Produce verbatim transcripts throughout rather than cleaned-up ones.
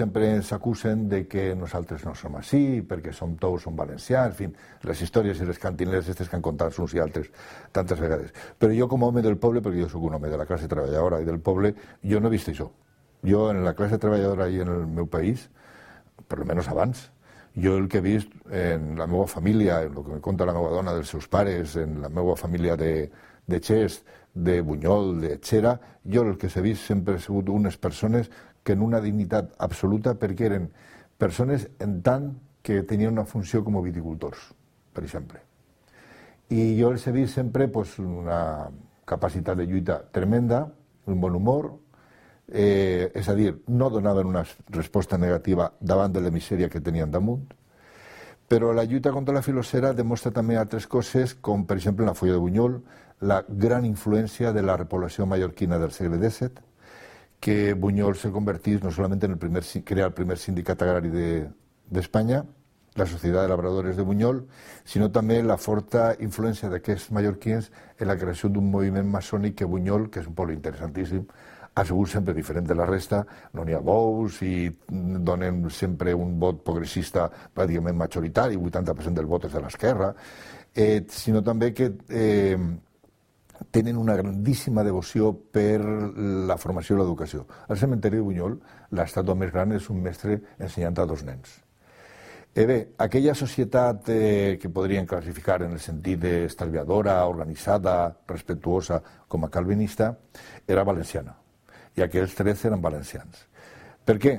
sempre ens acusen de que nosaltres no som així, perquè som tous, som valencians, en fi, les històries i les cantineres aquestes que han contat uns i altres tantes vegades. Però jo com a home del poble, perquè jo soc un home de la classe treballadora i del poble, jo no he vist això. Jo en la classe treballadora i en el meu país, per almenys abans, jo el que he vist en la meva família, en el que me conta la meva dona dels seus pares, en la meva família de, de Xest, de Bunyol, de Xera, jo el que he vist sempre he sigut unes persones que en una dignitat absoluta, perquè eren persones en tant que tenien una funció com a viticultors, per exemple. I jo els he vist sempre pues, una capacitat de lluita tremenda, un bon humor, eh, és a dir, no donaven una resposta negativa davant de la misèria que tenien damunt, però la lluita contra la filosera demostra també altres coses, com per exemple en la Folla de Bunyol, la gran influència de la repoblació mallorquina del segle disset, que Bunyol se convertís no solament en el primer, crear el primer sindicat agrari d'Espanya, de, la Societat de Labradores de Bunyol, sinó també la forta influència d'aquests mallorquins en la creació d'un moviment maçònic que Bunyol, que és un poble interessantíssim, ha sigut sempre diferent de la resta, no n'hi ha bous i donen sempre un vot progressista pràcticament majoritari, vuitanta per cent del vot és de l'esquerra, eh, sinó també que eh, tenen una grandíssima devoció per la formació i l'educació. Al cementeri de Bunyol, l'estàtua més gran és un mestre ensenyant a dos nens. Eh bé, aquella societat eh, que podríem classificar en el sentit d'estalviadora, organitzada, respectuosa, com a calvinista, era valenciana. I aquells tres eren valencians. Per què?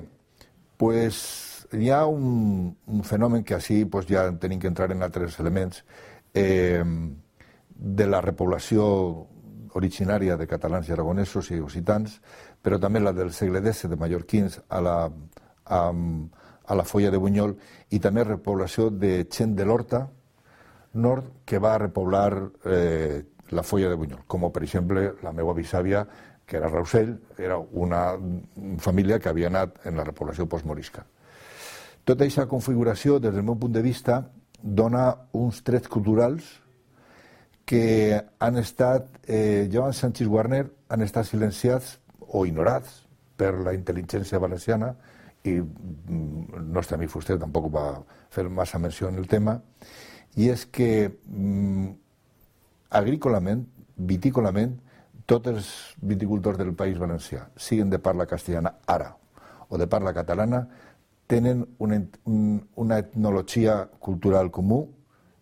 Pues hi ha un, un fenomen que així pues, ja tenim que entrar en altres elements eh, de la repoblació originària de catalans i aragonesos i occitans, però també la del segle disset de mallorquins a la, a, a la Folla de Bunyol, i també repoblació de gent de l'Horta Nord que va repoblar eh, la Folla de Bunyol, com per exemple la meva bisàvia, que era Rausell, era una família que havia anat en la repoblació postmorisca. Tota aquesta configuració, des del meu punt de vista, dona uns trets culturals que han estat, eh, Joan Sanchis Warner, han estat silenciats o ignorats per la intel·ligència valenciana, i el nostre amic Fuster tampoc va fer massa menció en el tema, i és que mm, agrícolament, vitícolament, tots els viticultors del País Valencià, siguin de parla castellana ara o de parla catalana, tenen una, una etnologia cultural comú